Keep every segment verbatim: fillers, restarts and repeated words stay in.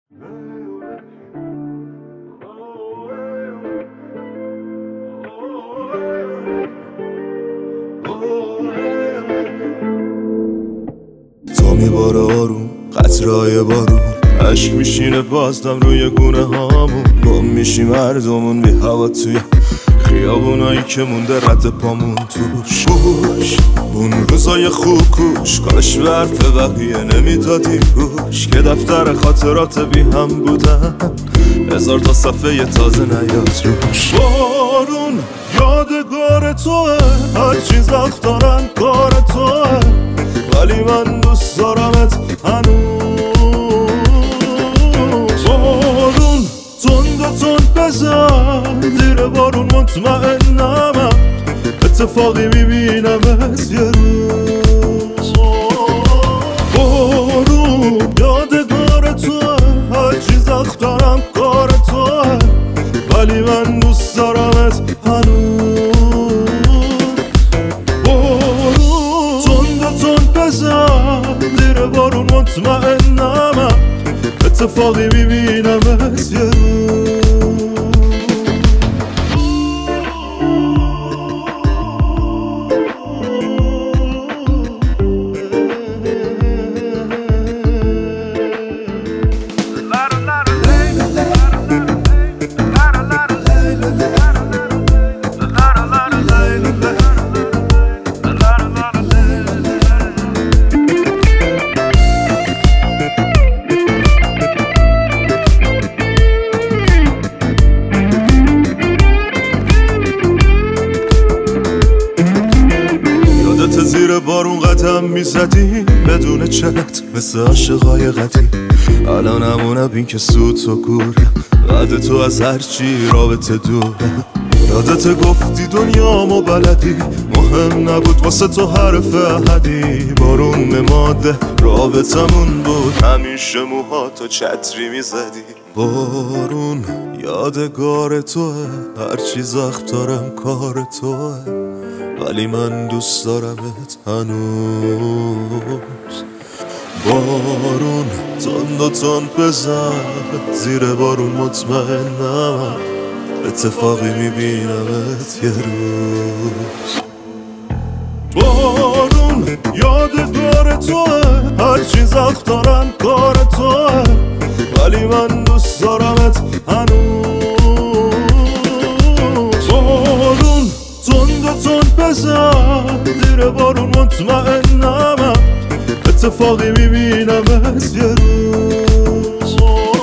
تو میباره آروم قطرهای بارون، عشق میشینه بازدم روی گونه هامون. گم میشیم مردمون بی هوا توی خیابونایی که مونده رد پامون توش. بوش اون روزای خوب کوش، کاش به حرف بقیه نمیدادی گوش، که دفتر خاطرات بی هم بودن هزار تا صفحه تازه نیاد روش. بارون یادگار توه، هر چیز وقت دارن کار توه، ولی من دوست دارمت هنوز. بارون تند و تند بزن زیر بارون، مطمئنم اتفاقی میبینمت یه روز. بارون یادگار توه، هر چیز وقت دارم کار توه، ولی من دوست دارمت هنوز. بارون تند و تند بزن زیر بارون، مطمئنم اتفاقی میبینمت یه روز. زیر بارون قدم میزدی بدون چت مثل عاشقای قدیم. الان همونم این که سوت و گوره، بعد تو از هرچی رابطه دوره. یادت گفتی دنیامو بلدی، مهم نبود واسه تو حرف احدی. بارون نماده رابطمون بود، همیشه موهاتو چتری میزدی. بارون یادگار توه، هر چیز وقت دارم کار توه، ولی من دوست دارمت هنوز. بارون تند و تند بزن زیر بارون، مطمئنم اتفاقی میبینمت یه روز. بارون یادگار توه، هر چیز وقت دارم کار توه، ولی من دوست دارمت هنوز. بارون تند و تند بزن زیر بارون، مطمئنم اتفاقی میبینمت یه روز.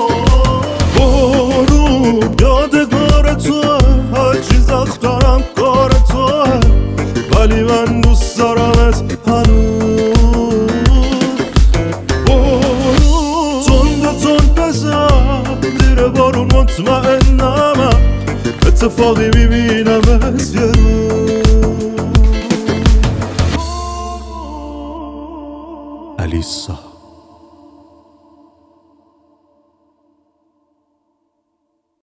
بارون یادگار توه، هر چیز وقت دارم کار توه، ولی من دوست دارمت هنوز. بارون تند و تند بزن زیر بارون، مطمئنم اتفاقی میبینمت یه روز. الیسا